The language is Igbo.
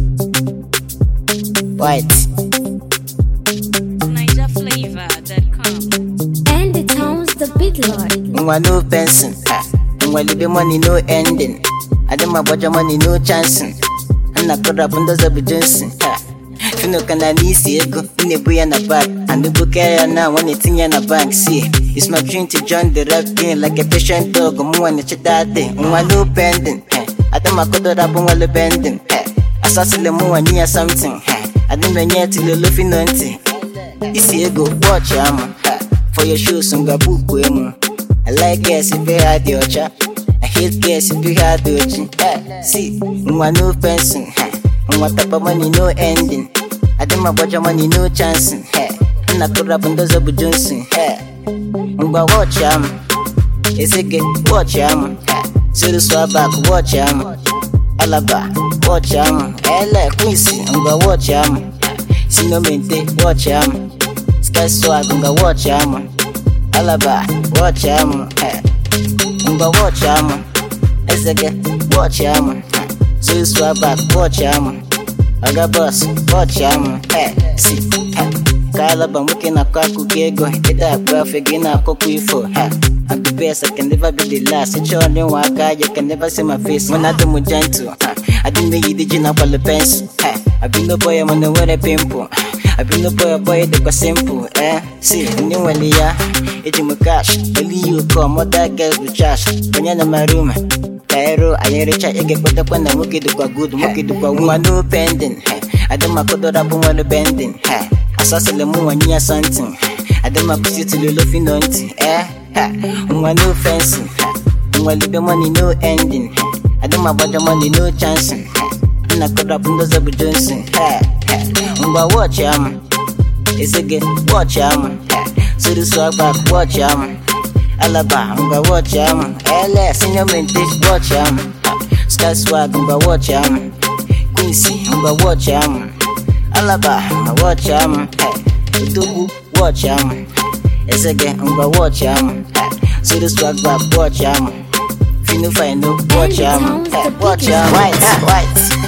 White. NigerFlavor.com. And the town's the big lord. No pencil. The money no ending. I did my budget money no chancing. And I could up under the Johnson. Fino can I need go in the boy and a bag. And the book now when it's in a bank. See, it's my dream to join the rap game like a patient dog. More and it's that day. No pending. I think my could up on the bending. Assassin the more near something. I didn't mean yet to the loafing auntie. This year go watch for your shoes on Gabu. I like guess if you had your chat. I hate guess if you had your chat. See, no pencil. What type of money no ending. I did my budget money no chancing. And I could up on those of Johnson. Watch it's a get watch so the swap back watch Alaba watch Ella Quincy watch see no mente watch Sky swag watch Alaba watch watch it's a get watch so the swap back watch I got boss watch see Kalaba looking at Kaku Gego, it's a perfect in a cocky for her. I'm the best, I can never be the last. It's your new waka, you can never see my face. When I do my gentle, I didn't make the gin up all the pencil. I've been no boy, I'm on the weather pimple. I've been no boy, they got simple. See, new one, yeah, it's in my cash. Only you come, what that girls with trash. When you're in my room, Cairo, I ain't rich, I get put up when I look at the good, look at the one no pending. I don't my code up on the bending. I saw the moon near something. I don't my pussy to the loafing auntie. No fencing. The money no ending. I don't my budget money no chancing. And I could up on those of Johnson. Watch it's a get watch so the swag back watch Alaba watch LS in your mintage watch Sky swag watch Quincy watch Alaba watch Utubu watch it's a get watch so the swag back watch Fino find no watch white